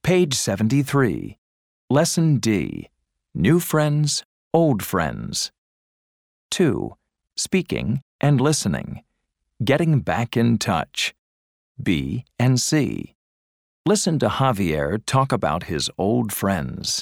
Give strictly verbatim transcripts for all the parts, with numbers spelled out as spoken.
Page seventy-three. Lesson D. New friends, old friends. two. Speaking and listening. Getting back in touch. B and C. Listen to Javier talk about his old friends.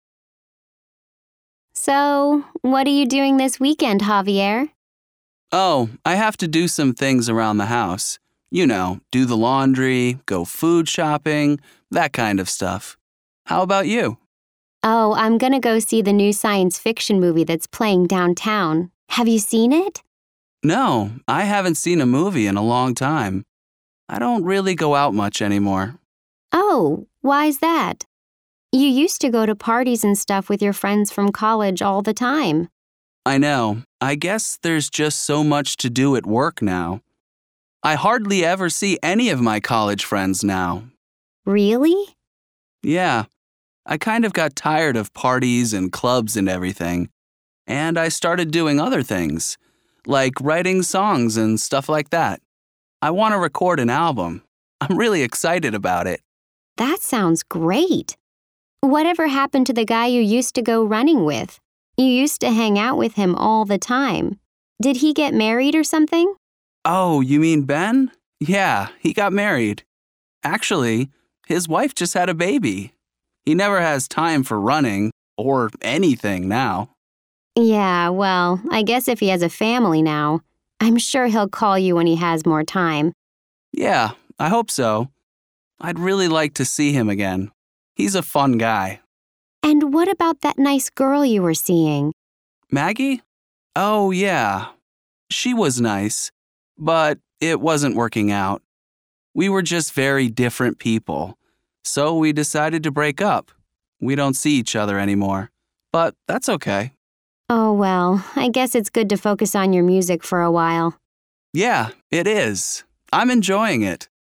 So, what are you doing this weekend, Javier? Oh, I have to do some things around the house. You know, do the laundry, go food shopping, that kind of stuff. How about you? Oh, I'm gonna go see the new science fiction movie that's playing downtown. Have you seen it? No, I haven't seen a movie in a long time. I don't really go out much anymore. Oh, why's that? You used to go to parties and stuff with your friends from college all the time. I know. I guess there's just so much to do at work now. I hardly ever see any of my college friends now. Really? Yeah. I kind of got tired of parties and clubs and everything. And I started doing other things, like writing songs and stuff like that. I want to record an album. I'm really excited about it. That sounds great. Whatever happened to the guy you used to go running with? You used to hang out with him all the time. Did he get married or something? Oh, you mean Ben? Yeah, he got married. Actually, his wife just had a baby. He never has time for running or anything now. Yeah, well, I guess if he has a family now, I'm sure he'll call you when he has more time. Yeah, I hope so. I'd really like to see him again. He's a fun guy. And what about that nice girl you were seeing? Maggie? Oh, yeah. She was nice, but it wasn't working out. We were just very different people, so we decided to break up. We don't see each other anymore, but that's okay. Oh, well, I guess it's good to focus on your music for a while. Yeah, it is. I'm enjoying it.